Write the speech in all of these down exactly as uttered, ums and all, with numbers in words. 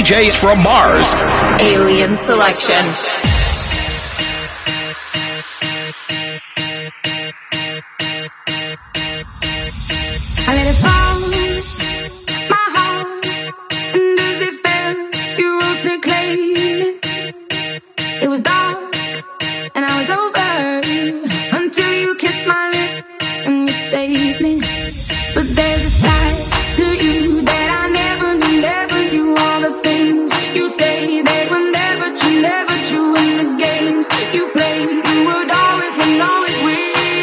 Js from Mars. Alien Selection. I let it fall, my heart, and as it fell, you rose to claim it. It was dark, and I was over, until you kissed my lip, and you saved me. But there's a side to you that I never knew, never knew. All the things you say, they were never true, never true. In the games you played, you would always win, always win.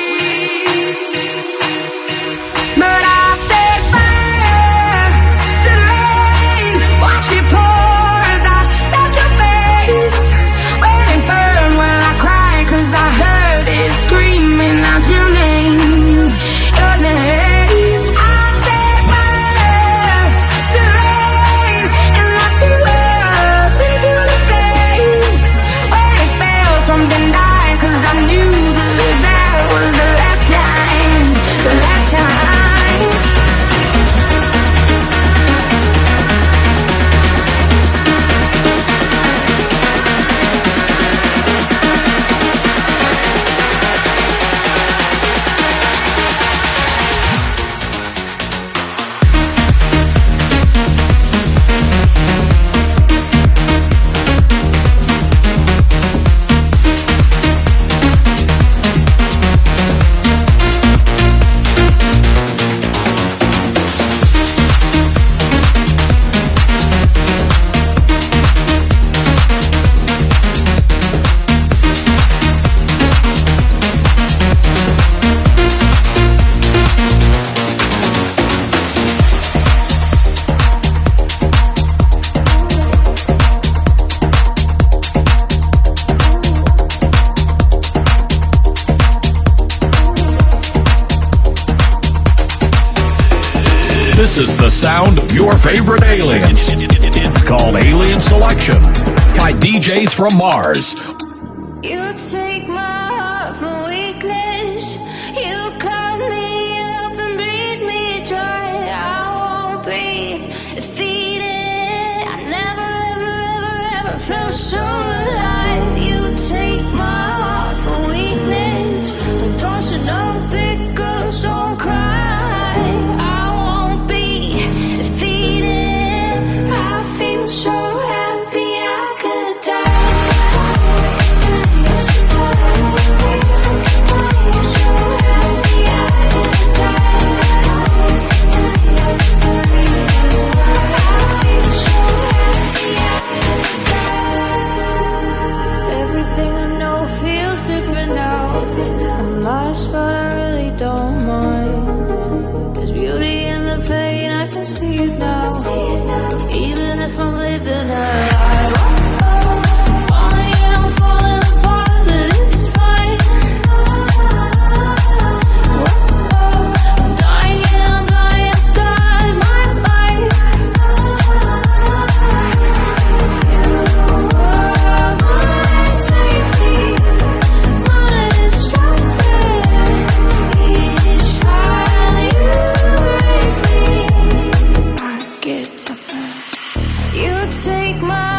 But I set fire to the rain, watch it pour as I touch your face. When it burned, well I cried, 'cause I heard it screaming out your name, your name. I set fire to the rain and locked the world into the flames. When it fell, something died, 'cause I knew that that was the last time, the last time. This is the sound of your favorite aliens. It's called Alien Selection by D Js from Mars. You take my heart from weakness. You cut me up and bleed me dry. I won't be defeated. I never, ever, ever, ever felt so alive. You take my heart from weakness. But don't you know, big girls don't cry. I won't be defeated. I feel so happy I could die. Everything I know feels different now. I'm lost, but I really don't mind. There's beauty in the pain, I can see it now. Even if I'm living a lie. I'm falling and I'm falling apart, but it's fine. I'm dying and I'm dying to start my life. You are my safety, my destruction. Each time you break me, I get tougher. You take my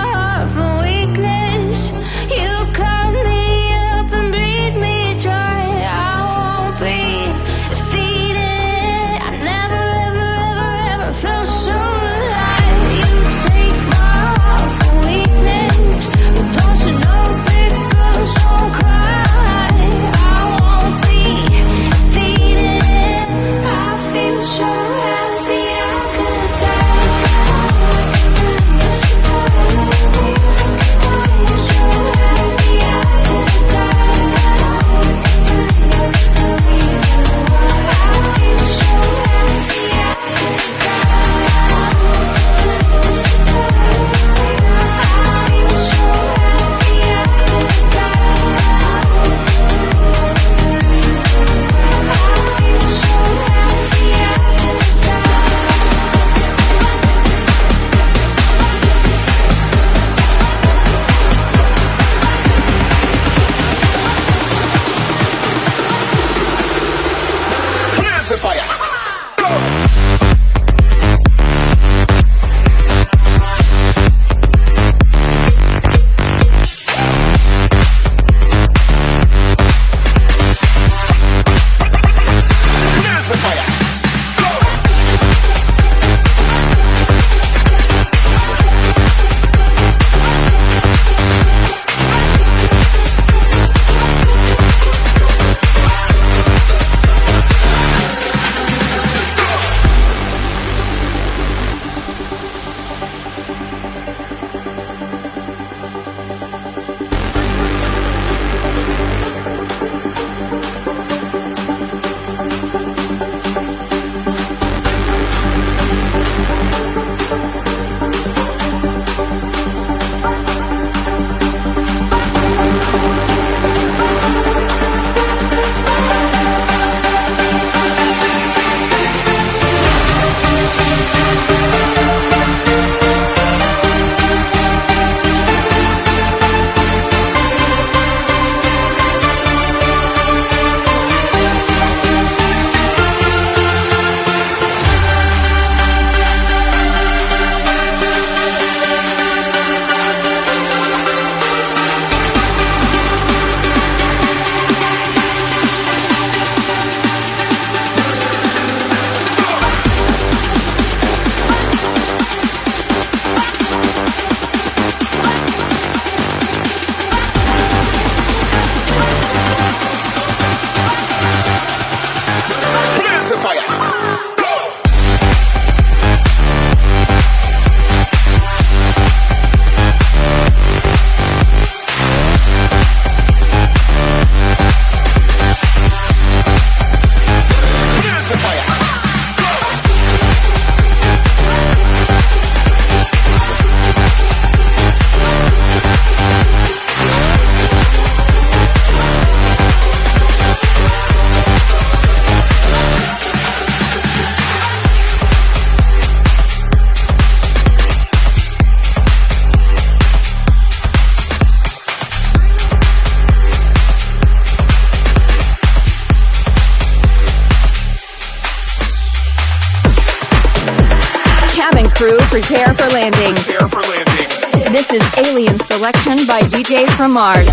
crew, prepare for landing. Prepare for landing. This is Alien Selection by D Js from Mars.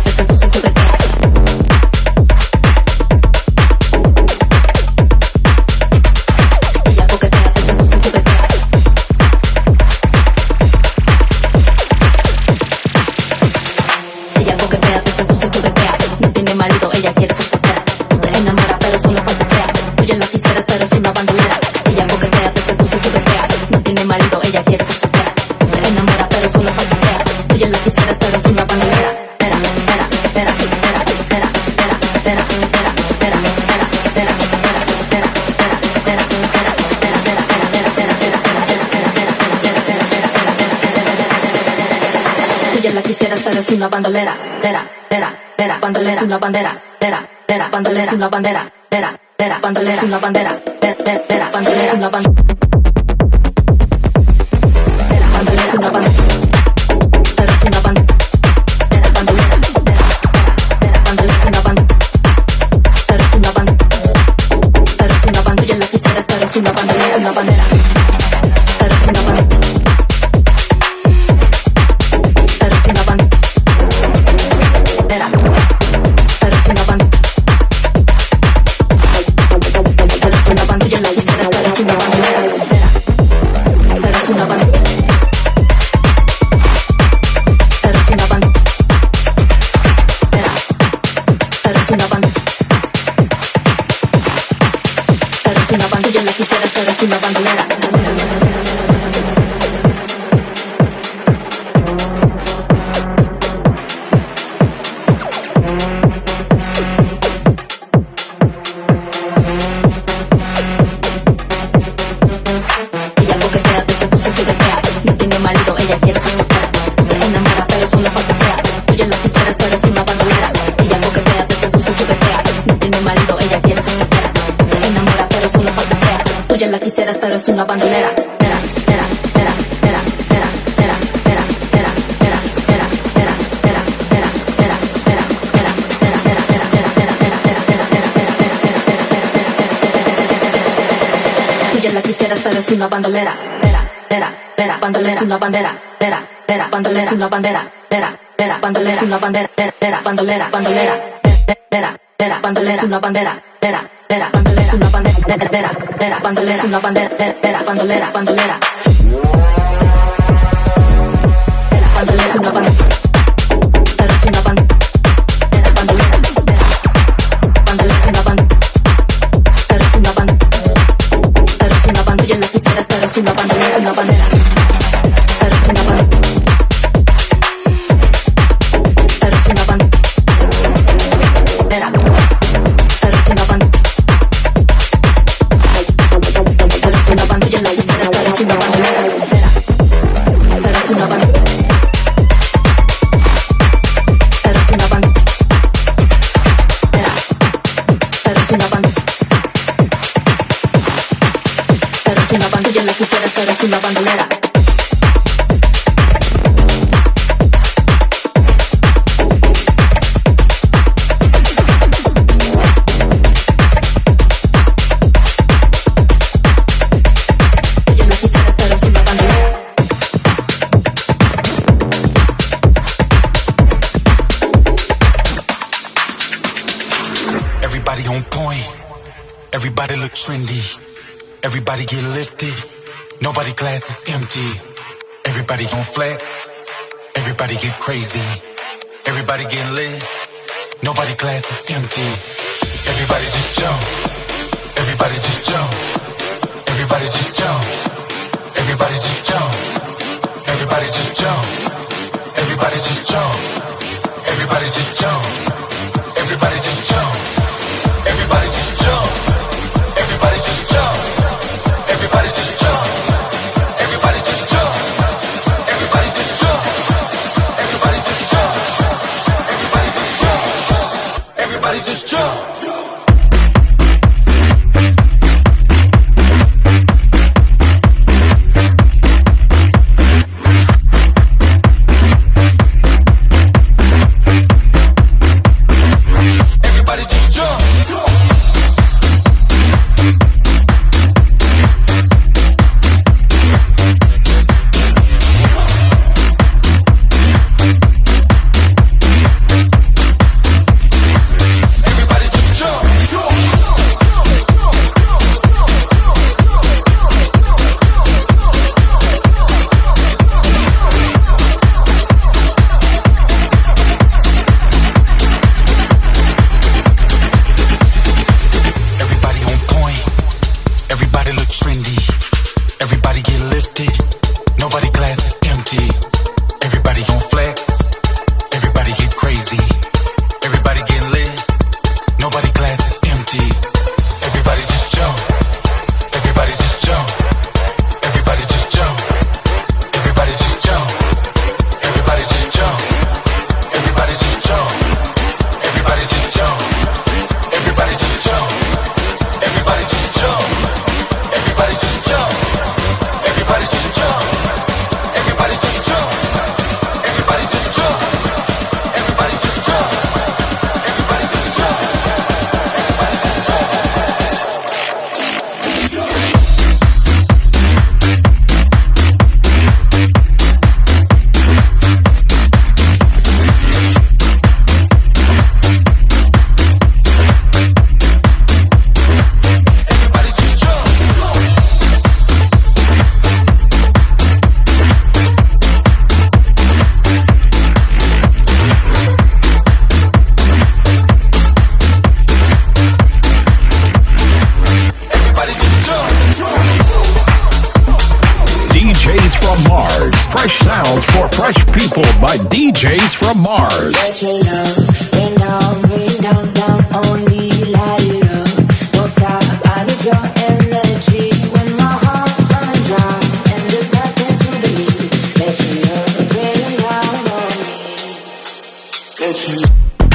Pero es una bandolera, era, era, era, bandolera, es una bandera, era, era, bandolera, es una bandera, era, era, bandolera, es una bandera, era, era, bandolera, es una bandera, era, bandolera, es una bandera, pero es una bandera, era, bandolera, era, bandolera, es una bandera, pero es una bandera, pero es una bandera, ya la quisieras, pero es una bandera, es una bandera, pero es una bandera. Una bandolera. Ella coquetea, se puso juguetea, no tiene marido, ella quiere ser soltera. Te enamora, pero solo para que sea. Tú ya la quisieras, pero es una bandolera. Ella coquetea, se puso juguetea, no tiene marido, ella quiere ser soltera. Te enamora, pero solo para que sea. Tú ya la quisieras, pero es una bandolera. Pero es una bandolera, era, era, era, bandolera, es una bandera, era, era, bandolera, es una bandera, era, era, bandolera, es una bandera, era, bandolera, bandolera, era, era, bandolera, es una bandera, era, era, bandolera, es una bandera, era, era, bandolera, es una bandera, era, bandolera, bandolera, era, bandolera, es una bandera, pero es una bandera, era, bandolera, bandolera, es una bandera, pero es una bandera. Ya la quisieras, pero es una bandera, es una bandera, pero es una bandera, pero es una bandera, pero es una bandera, pero es una bandera, ya la quisieras, pero es una bandera, pero es una bandera, pero es una bandera, pero es una bandera. Una bandilla la quisieras, pero es una bandolera. Ella la quisieras, pero es una bandolera. Everybody on point. Everybody look trendy. Everybody get lifted, nobody glass is empty. Everybody gon' flex, everybody get crazy. Everybody get lit, nobody glass is empty. Everybody just jump, everybody just jump. Everybody just jump, everybody just jump. Everybody just jump, everybody just jump. Everybody just jump, everybody just jump. Everybody just jump, everybody just jump. Everybody just jump. Everybody just jump. Everybody just jump. Everybody just jump. Everybody just jump. Everybody just jump. by D Js from Mars. Let your love rain down, rain down, down on me, light it up. Don't stop, I need your energy when my heart's running dry and there's nothing to believe. Let your love rain down on me. Let your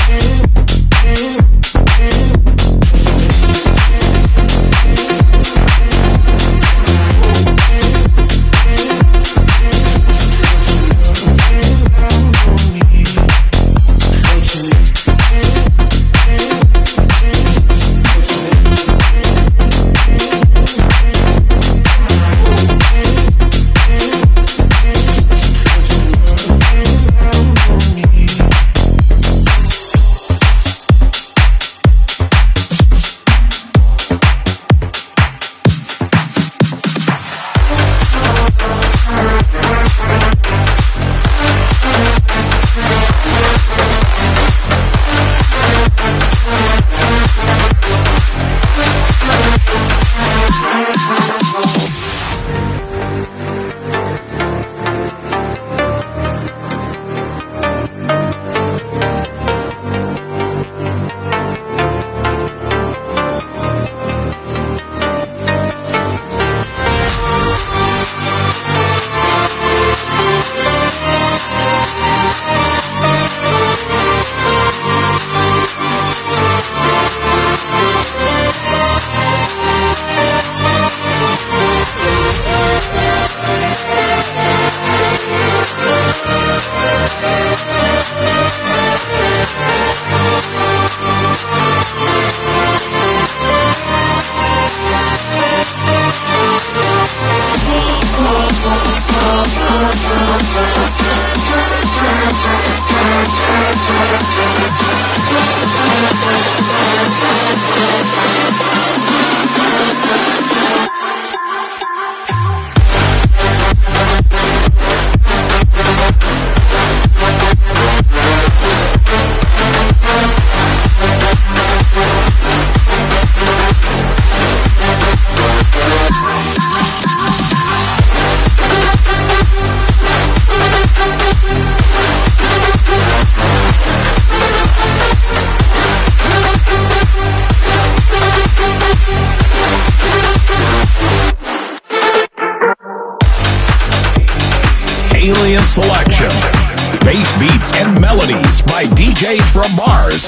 Alien Selection. Bass beats and melodies by D Js from Mars.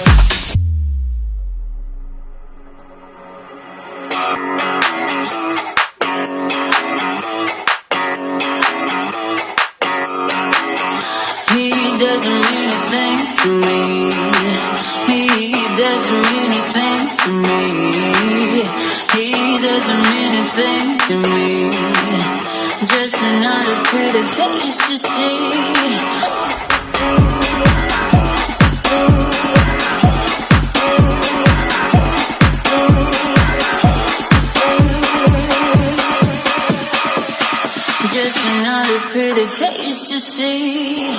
He doesn't mean a thing to me. He doesn't mean a thing to me. He doesn't mean a thing to me. Just another pretty face to see. Just another pretty face to see.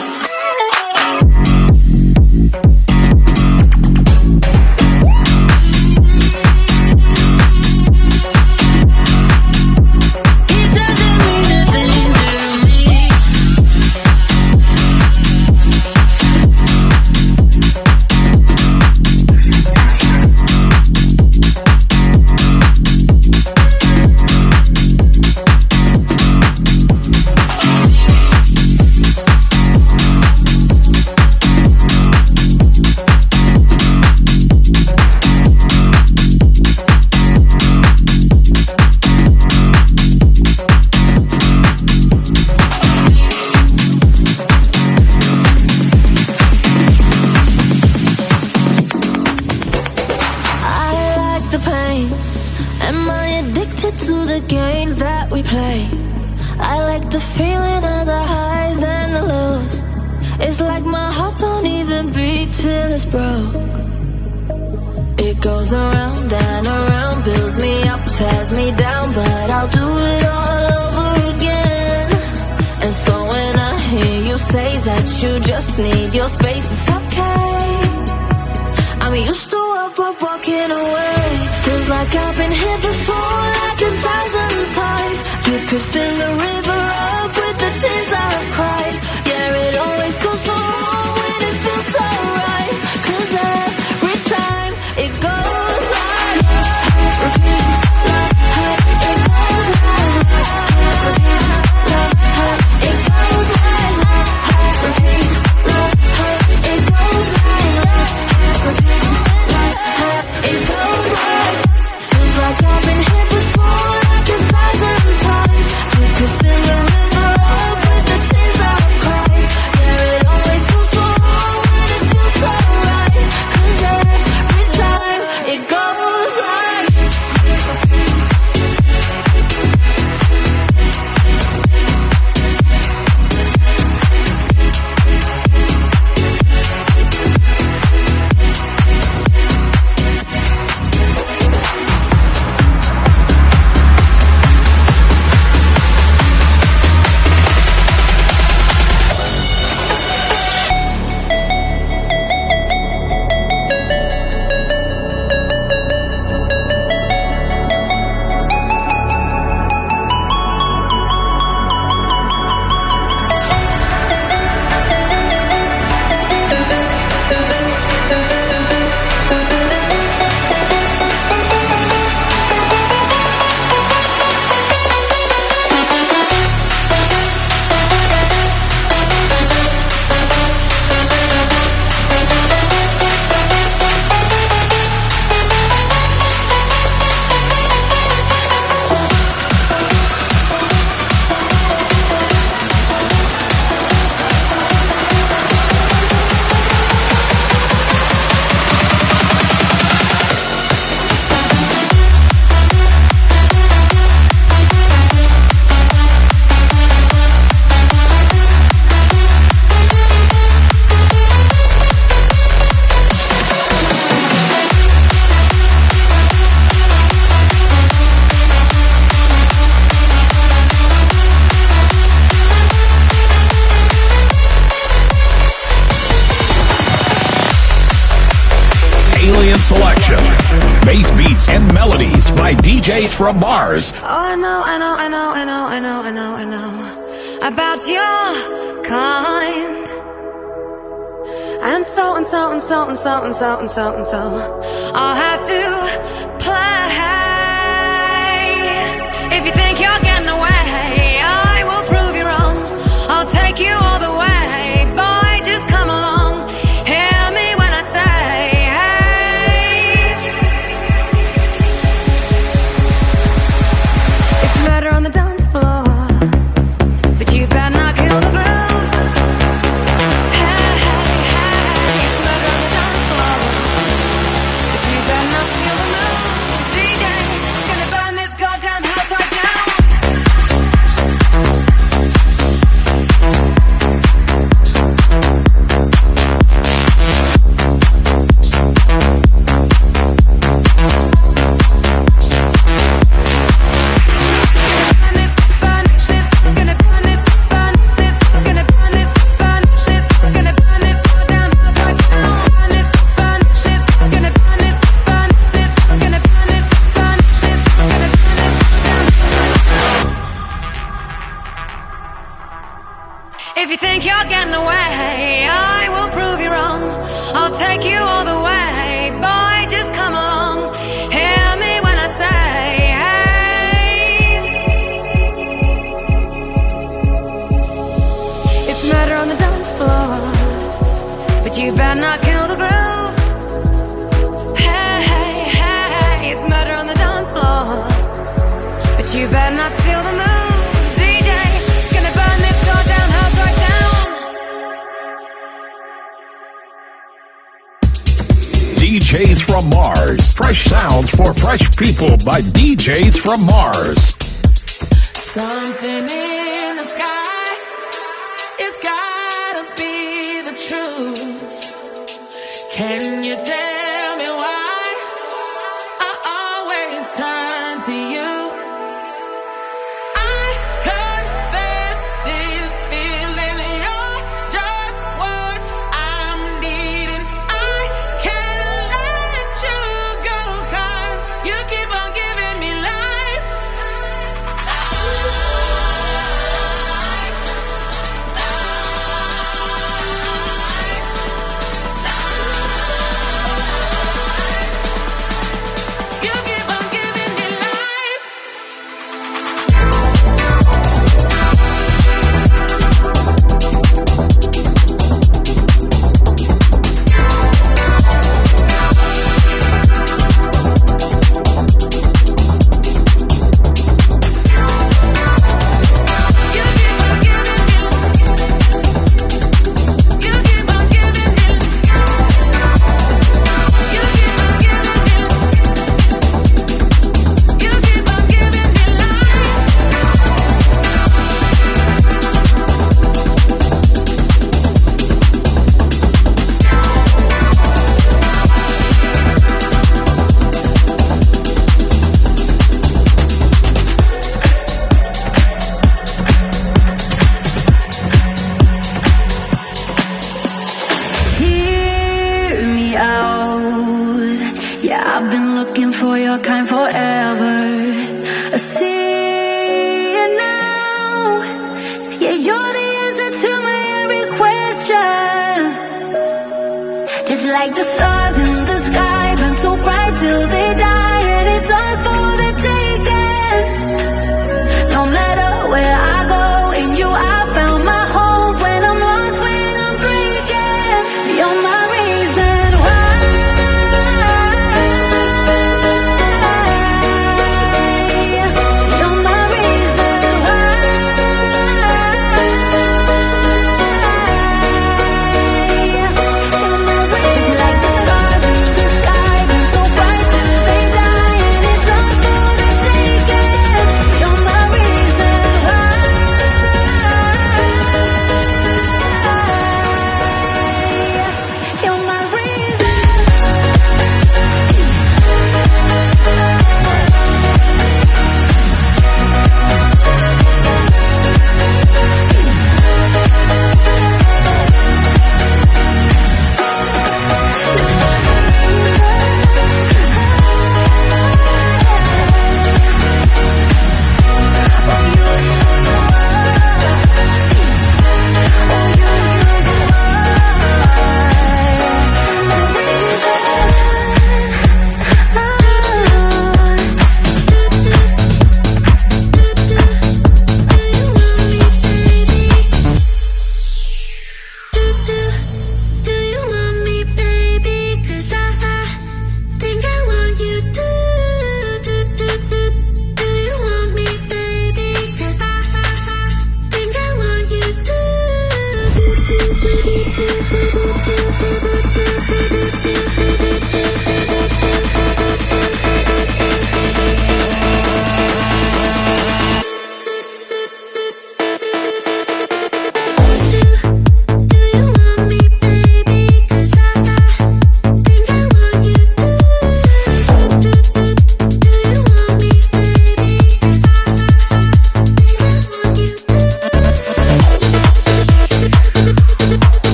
You just need your space, it's okay. I'm used to walk, walk, walking away. Feels like I've been here before, like a thousand times. You could fill a river up with the tears I've cried. Yeah, it always goes on. Alien Selection. Bass beats and melodies by D Js from Mars. Oh, I know, I know, I know, I know, I know, I know, I know about your kind. And so and so and so and so and so and so and so I'll have to play. If you think you're getting away, I will prove you wrong. I'll take you all the way. Boy, just come along. Hear me when I say, hey. It's murder on the dance floor, but you better not kill the groove. If you think you're getting away, I will prove you wrong. I'll take you all the way. Boy, just come along. Hear me when I say, hey. It's murder on the dance floor, but you better not kill the groove. Hey, hey, hey, it's murder on the dance floor, but you better not steal the moves. D J, gonna burn this goddamn house right down. D Js from Mars. Fresh sounds for fresh people by D Js from Mars. Something in the sky, it's gotta be the truth. Can you tell me why I always turn to you? I confess this feeling, you're just what I'm needing. I can't let you go, 'cause you keep on giving me life. You keep on giving me life. You keep on giving me. You keep on giving me. You keep on giving me. You keep on giving me life. Hear me out. Yeah, I've been looking for your kind forever. I see it now. Yeah, you're the answer to my every question. Just like the stars in the sky, burn so bright till they die, and it's ours for the taking. No matter where I go, in you I found my home. When I'm lost, when I'm breaking, you're my reason why.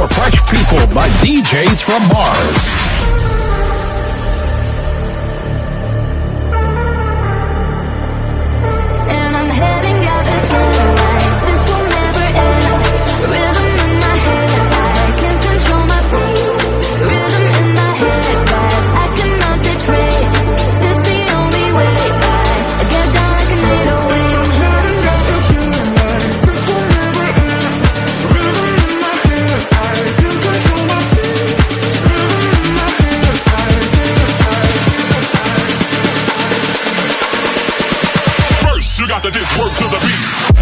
for Fresh People by D Js from Mars. This work to the beat.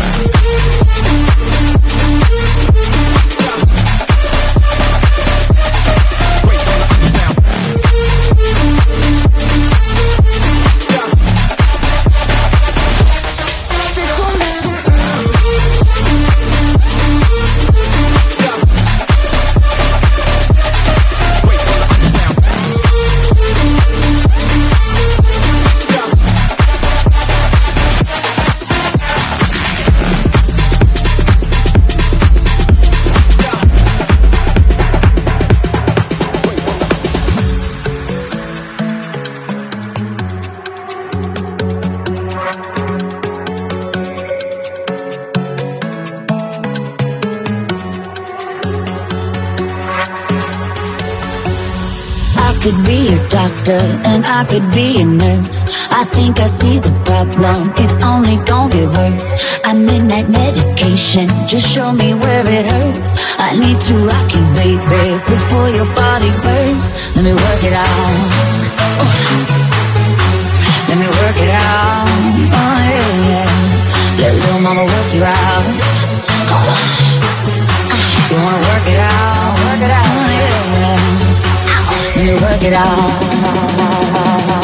Could be a doctor and I could be a nurse. I think I see the problem, it's only gonna get worse. I need that medication, just show me where it hurts. I need to rock you, baby, before your body bursts. Let me work it out, oh. Let me work it out, oh yeah, yeah. Let little mama work you out. Hold on, you wanna work it out, work it out, oh yeah, yeah. Let me work it out.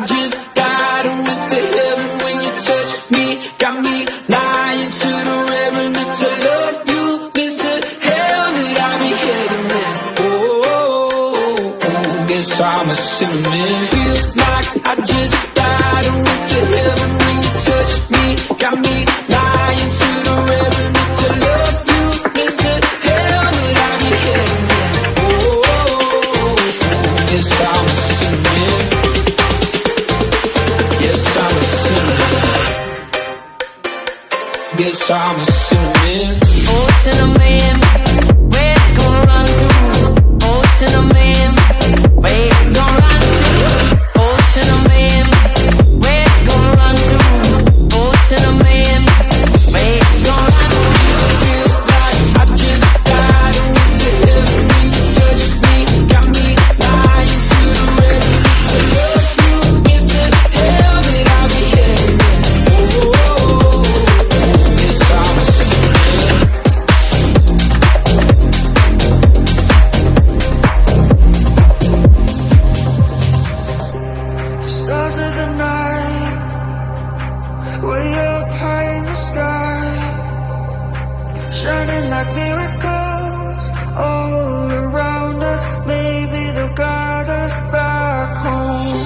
just died and went to heaven when you touched me. Got me lying to the reverend if to love you means to hell that I be heading then. Oh, oh, oh, guess I'm a sinner, man. Feels like I just died and went to heaven when you touched me. Got me lying to the reverend if to love you means to hell that I be heading then. Oh, oh, oh, guess I'm a sinner, man. Yes, I'm a sinner. Guess I'm a sinner, man. Oh, sinner man, where you gonna run to? Oh, sinner man, where you gonna run to? Oh, sinner man, where you gonna run to? Oh, sinner man, where you gonna run to? Feels like I just died and went to heaven when you touched me. Got me lying to the reverend to love you means to hell that I be heading then. Oh, oh, oh, guess I'm a sinner. The stars of the night, way up high in the sky, shining like miracles all around us. Maybe they'll guide us back home.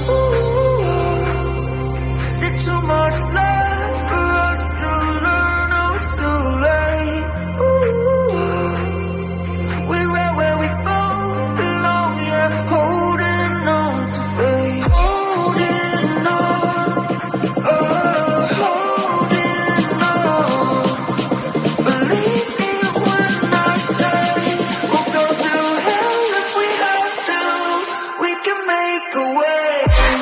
Ooh, is it too much love for us to learn? Oh, it's too late. Ooh, we're right where we both belong, yeah, holding on to faith. Holding on, oh, holding on. Believe me when I say we'll go through hell if we have to. We can make a way.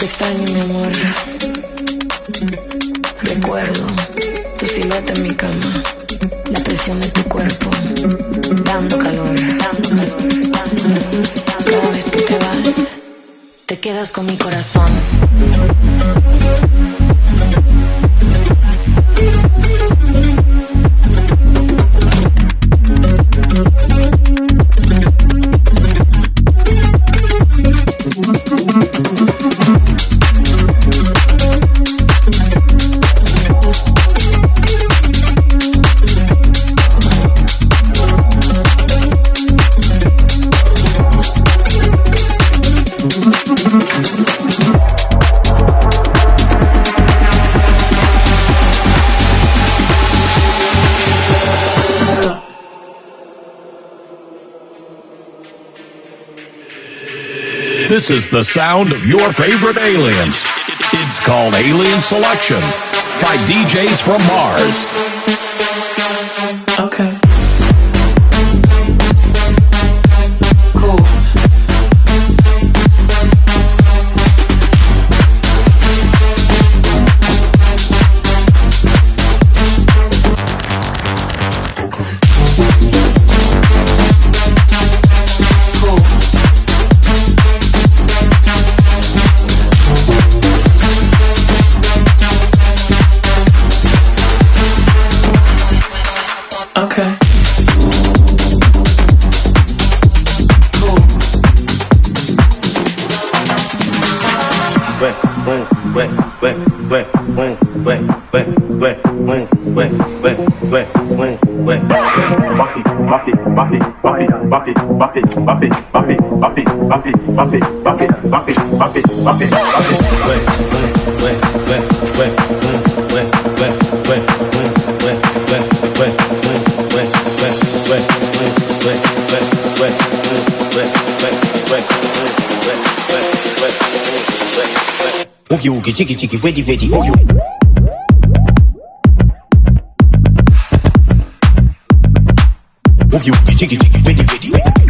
extraño, mi amor. Recuerdo tu silueta en mi cama, la presión de tu cuerpo, dando calor. Cada vez que te vas, te quedas con mi corazón. This is the sound of your favorite aliens. It's called Alien Selection by D Js from Mars. Okay. Oogie oogie jiggy jiggy ready ready oogie. Oogie oogie jiggy jiggy ready ready.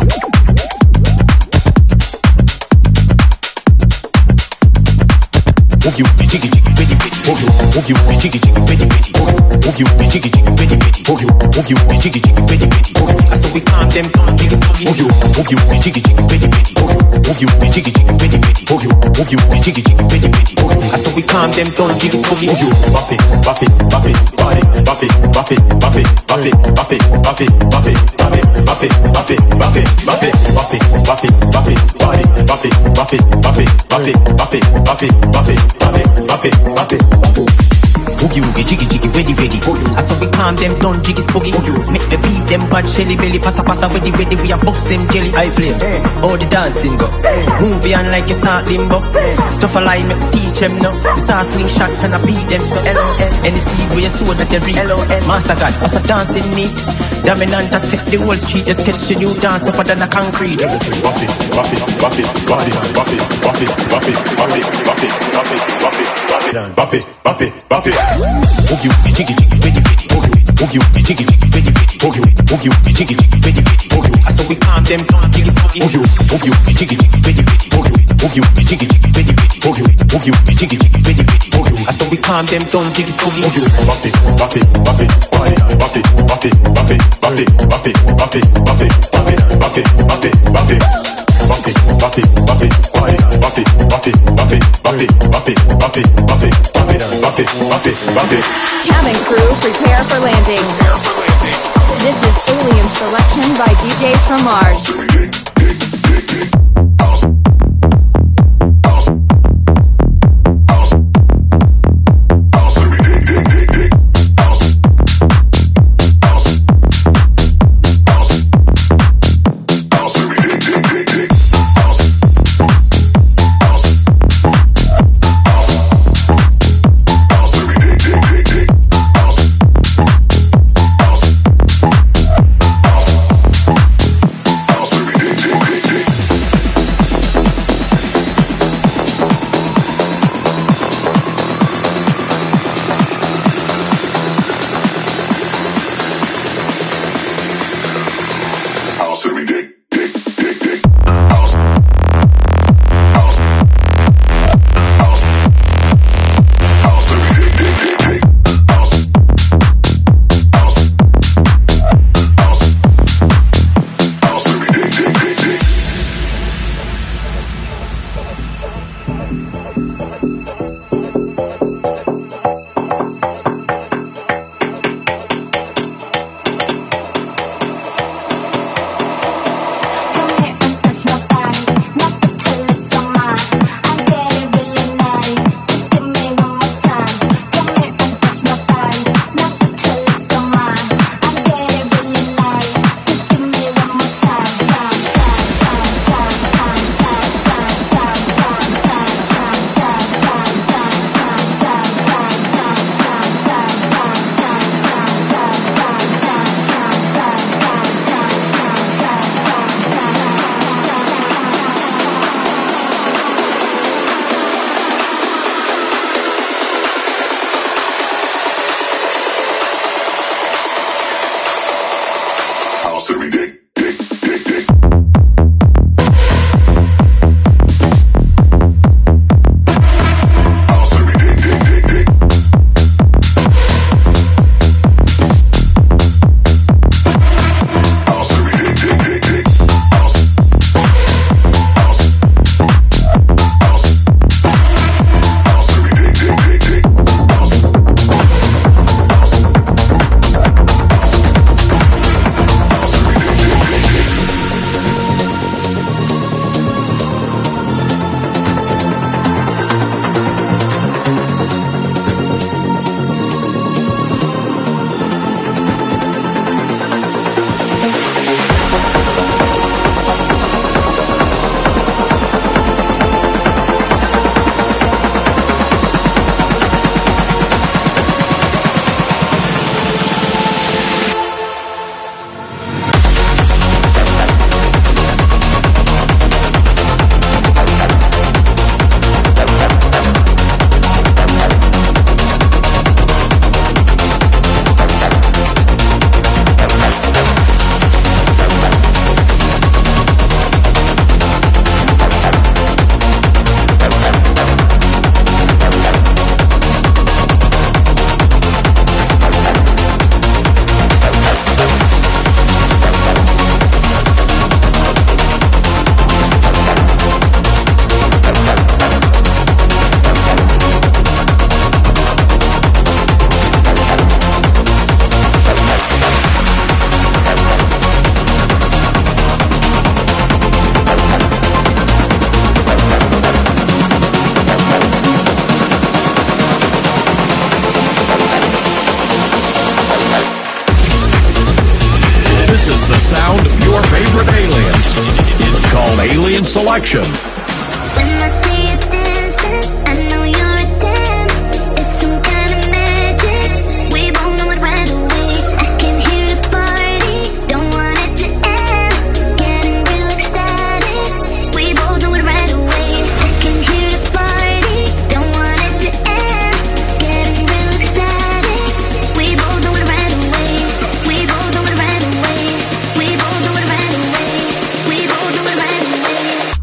Oogie oogie jiggy jiggy ready ready oogie. Oogie oogie jiggy jiggy ready ready oogie. Oogie oogie jiggy jiggy ready ready oogie. Oogie oogie jiggy jiggy ready ready oogie. I saw we calm them down jiggy spooky oogie. Oogie oogie jiggy jiggy ready ready oogie. Oogie oogie jiggy jiggy ready ready oogie. Oogie oogie jiggy jiggy ready ready oogie. I saw we calm them down jiggy spooky oogie. Bop it, bop it, bop it, body, bop it, bop it, bop it, bop it, bop it, bop it, bop it, bop it, bop it, bop it, bop it, bop it, bop it, bop it, bop it, body, bop it, bop it, bop it, bop it, bop it, bop it, bop it, bop it, bop it, bop it. Oogie oogie jiggy jiggy ready ready. I saw we calm them down jiggy spooky. Make me beat them bad shelly belly. Passa passa ready ready. We a bust them jelly. High flames. All the dancing go. Movie on like you start limbo. Tough a line make me teach them now. Start sling shot and I beat them so. Any see where you saw that you read. Master God, what's a dancing need? Dominant attack the whole street. Just catch the new dance tougher than a concrete. Bop it, bop it, bop it, bop it, bop it, bop it, bop it, bop it, bop it, bop it, bop it, bop it, bop it, bop it, bop it. Oogie oogie jiggy jiggy ready ready oogie. Oogie oogie jiggy jiggy ready ready oogie. Oogie oogie jiggy jiggy ready ready oogie. I saw we calm them down jiggy spooky oogie. Oogie oogie jiggy jiggy ready ready oogie. Oogie oogie jiggy jiggy ready ready oogie. Oogie oogie jiggy jiggy ready ready oogie. I saw we calm them down jiggy spooky oogie. Bop it, bop it, bop it, body, bop it, bop it, bop it, bop it, bop it, bop it, bop it, bop it, bop it, bop it, bop it. Bop it, bop it, bop it, body, bop it, bop it, bop it, bop it, bop it, bop it, bop it, bop it, bop it, bop it, bop it. Cabin crew, prepare for landing. This is Alien Selection by D Js from Mars. sound of your favorite aliens. It's called Alien Selection. When I see you dancing, I know you're a ten. It's some kind of magic. We both know it right away. I can hear the party, don't want it to end. Getting real ecstatic. We both know it right away. I can hear the party, don't want it to end. Getting real ecstatic. We both know it right away. We both know it right away. We both know it right away. We both know it right away.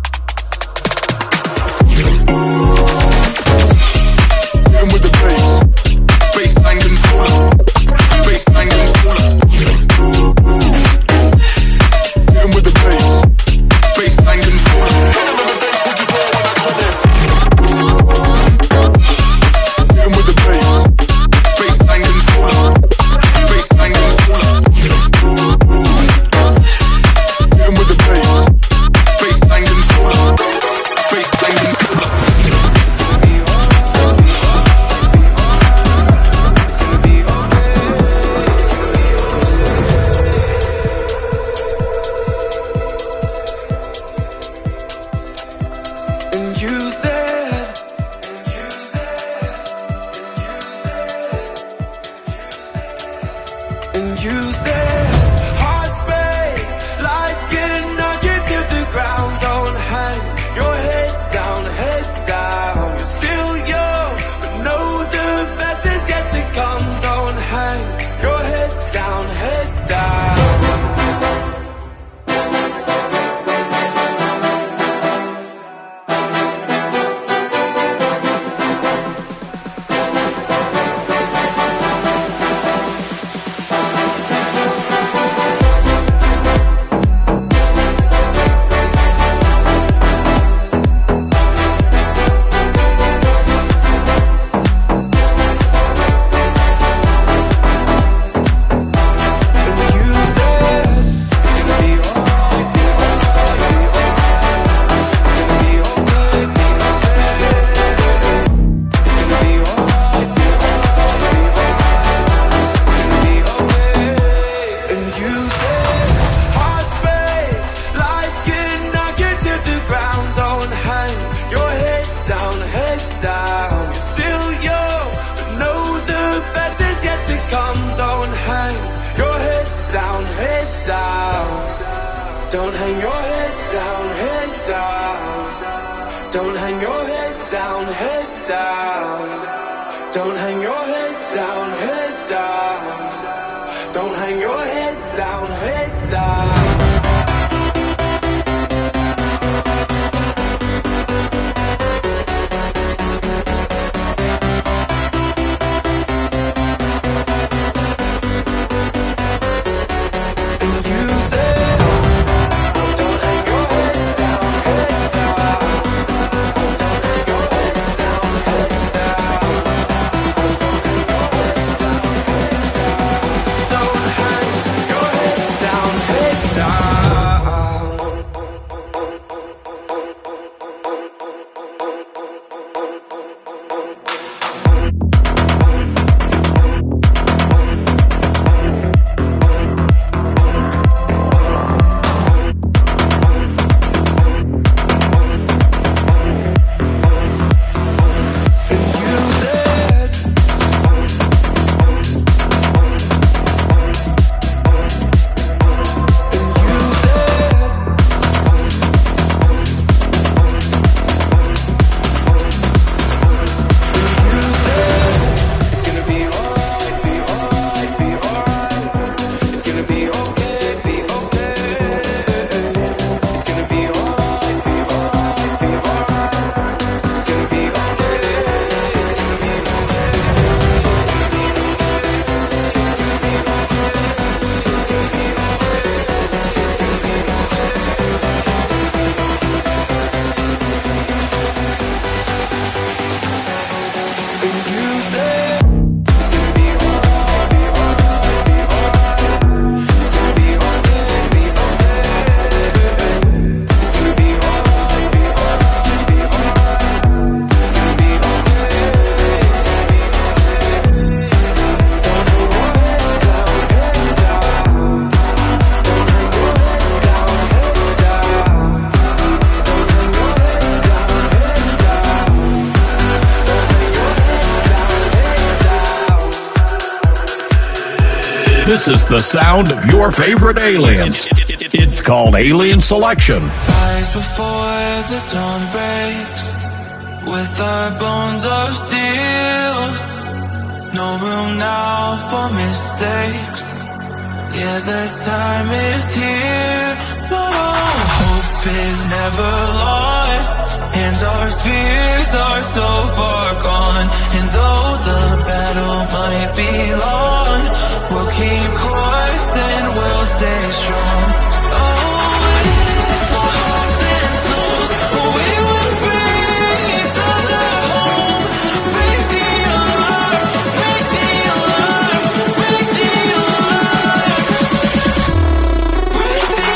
Don't hang your head down, head down. Don't hang your head down, head down. Don't hang your head down, head down. Don't hang your head down, head down. Don't hang your head This is the sound of your favorite aliens. It's called Alien Selection. Rise before the dawn breaks, with our bones of steel. No room now for mistakes. Yeah, the time is here. But oh, hope is never lost, and our fears are so far gone. And though the battle might be long, we'll keep course and we'll stay strong. Oh, with our hearts and souls, we will bring each other home. Break the alarm, break the alarm, break the alarm, break the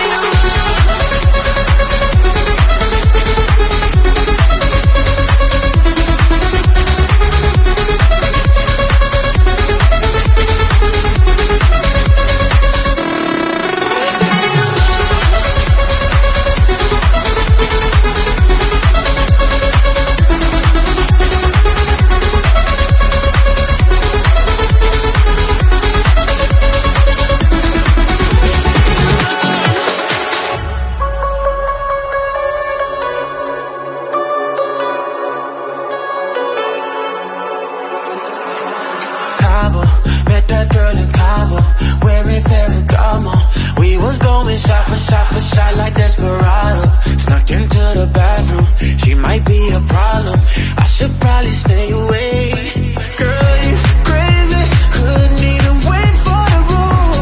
Cabo, met that girl in Cabo, wearing Ferragamo. We was going shot for shot for shot like Desperado. Snuck into the bathroom, she might be a problem. I should probably stay away. Girl, you crazy, couldn't even wait for the room.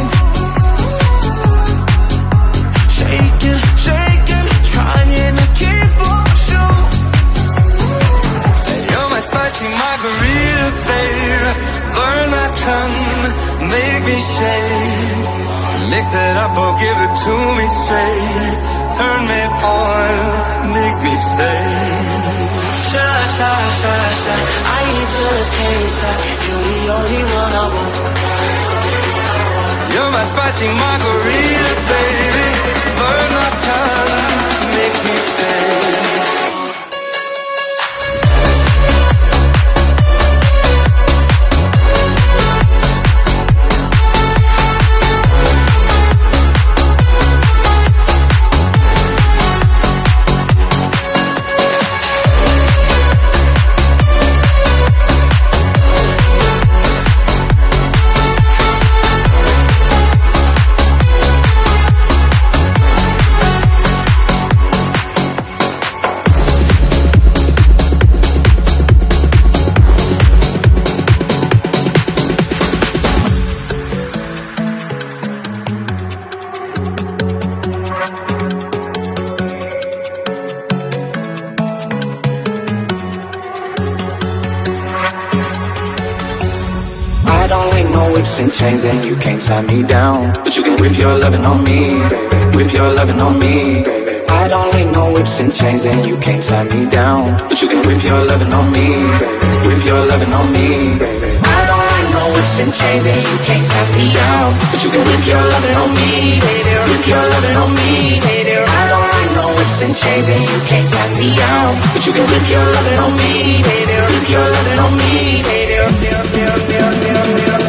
Shaking, shaking, trying to keep up with you. You're my spicy margarita, babe. Burn my tongue, make me shake. Mix it up or give it to me straight. Turn me on, make me say, shy, shy, shy, shy. I just can't stop. You're the only one I want. You're my spicy margarita, baby. Burn my tongue, make me say. And chains and you can't tie me down, but you can whip your lovin' on me, baby. Whip your lovin' on me, baby. I don't like no whips and chains and you can't tie me down, but you can whip your lovin' on me, baby. Whip your lovin' on me, baby. I don't like no whips and chains and you can't tie me down, but you can whip your lovin' on me, baby. Whip your lovin' on me, baby. I don't like no whips and chains and you can't tie me down, but you can whip your lovin' on me, baby. Whip your lovin' on me, baby.